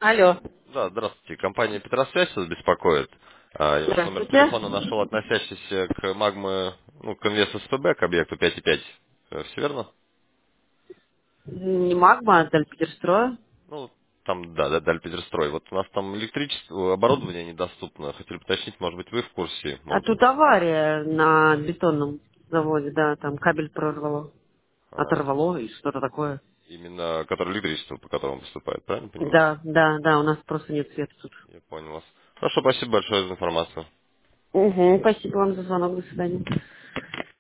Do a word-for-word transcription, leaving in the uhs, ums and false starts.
Алло. Да, здравствуйте. Компания Петросвязь вас беспокоит. А, Я ваш номер Здравствуйте. телефона нашел, относящийся к магмы, ну, к инвест СПБ, к объекту пять и пять. Э, Все верно? Не магма, а Дальпетерстроя. Ну, там, да, да, Дальпетерстрой. Вот у нас там электричество, оборудование недоступно. Хотели уточнить, может быть, вы в курсе? А Может быть, тут авария на бетонном заводе, да, там кабель прорвало. а, Оторвало и что-то такое. именно который электричество, по которому поступает, правильно понимаю? Да, да, да, у нас просто нет света тут. Я понял вас. Хорошо, спасибо большое за информацию. Угу, спасибо вам за звонок, до свидания.